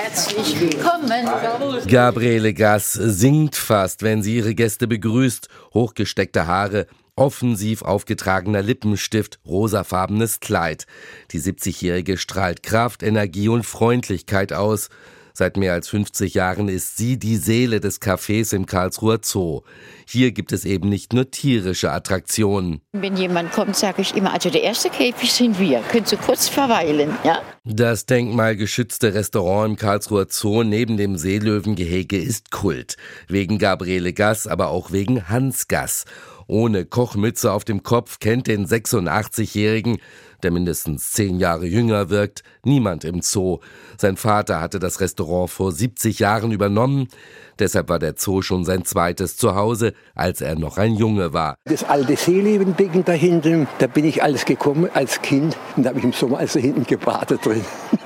Herzlich willkommen. Gabriele Gass singt fast, wenn sie ihre Gäste begrüßt. Hochgesteckte Haare, offensiv aufgetragener Lippenstift, rosafarbenes Kleid. Die 70-Jährige strahlt Kraft, Energie und Freundlichkeit aus. Seit mehr als 50 Jahren ist sie die Seele des Cafés im Karlsruher Zoo. Hier gibt es eben nicht nur tierische Attraktionen. Wenn jemand kommt, sage ich immer, also der erste Käfig sind wir. Können Sie kurz verweilen, ja? Das denkmalgeschützte Restaurant im Karlsruher Zoo neben dem Seelöwengehege ist Kult. Wegen Gabriele Gass, aber auch wegen Hans Gass. Ohne Kochmütze auf dem Kopf kennt den 86-Jährigen, der mindestens 10 Jahre jünger wirkt, niemand im Zoo. Sein Vater hatte das Restaurant vor 70 Jahren übernommen. Deshalb war der Zoo schon sein zweites Zuhause, als er noch ein Junge war. Das alte Seelöwenbecken da hinten, da bin ich alles gekommen als Kind. Und da habe ich im Sommer also hinten gebadet drin.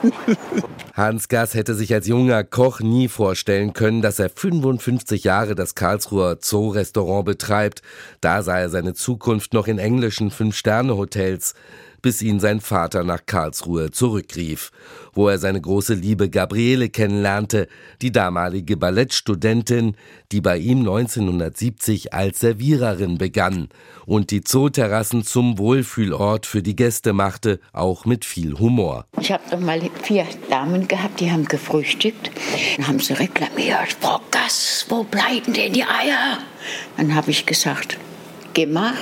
Hans Gass hätte sich als junger Koch nie vorstellen können, dass er 55 Jahre das Karlsruher Zoo-Restaurant betreibt. Da sah er seine Zukunft noch in englischen 5-Sterne-Hotels, bis ihn sein Vater nach Karlsruhe zurückrief, wo er seine große Liebe Gabriele kennenlernte, die damalige Ballettstudentin, die bei ihm 1970 als Serviererin begann und die Zooterrassen zum Wohlfühlort für die Gäste machte, auch mit viel Humor. Ich habe noch mal 4 Damen gehabt, die haben gefrühstückt. Dann haben sie reklamiert, Frau Gass, wo bleiben denn die Eier? Dann habe ich gesagt, Gemach.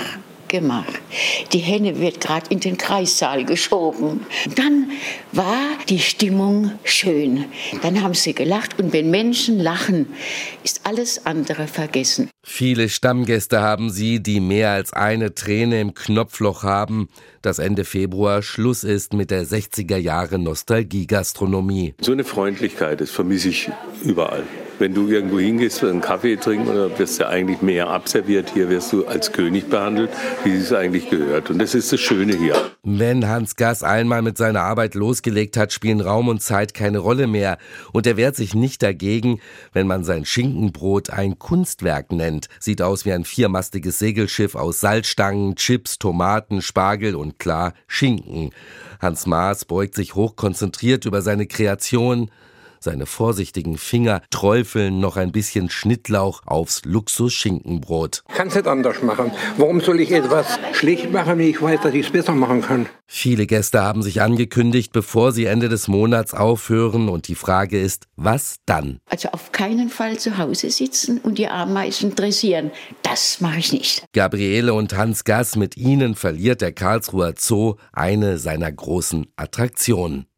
Die Henne wird gerade in den Kreissaal geschoben. Dann war die Stimmung schön. Dann haben sie gelacht und wenn Menschen lachen, ist alles andere vergessen. Viele Stammgäste haben sie, die mehr als eine Träne im Knopfloch haben, dass Ende Februar Schluss ist mit der 60er-Jahre Nostalgie-Gastronomie. So eine Freundlichkeit, das vermisse ich überall. Wenn du irgendwo hingehst, einen Kaffee trinken, oder wirst du eigentlich mehr abserviert. Hier wirst du als König behandelt, wie es eigentlich gehört. Und das ist das Schöne hier. Wenn Hans Gass einmal mit seiner Arbeit losgelegt hat, spielen Raum und Zeit keine Rolle mehr. Und er wehrt sich nicht dagegen, wenn man sein Schinkenbrot ein Kunstwerk nennt. Sieht aus wie ein 4-mastiges Segelschiff aus Salzstangen, Chips, Tomaten, Spargel und klar Schinken. Hans Maas beugt sich hochkonzentriert über seine Kreation. Seine vorsichtigen Finger träufeln noch ein bisschen Schnittlauch aufs Luxus-Schinkenbrot. Ich kann es nicht anders machen. Warum soll ich etwas schlecht machen, wenn ich weiß, dass ich es besser machen kann? Viele Gäste haben sich angekündigt, bevor sie Ende des Monats aufhören. Und die Frage ist, was dann? Also auf keinen Fall zu Hause sitzen und die Ameisen dressieren. Das mache ich nicht. Gabriele und Hans Gass, mit ihnen verliert der Karlsruher Zoo eine seiner großen Attraktionen.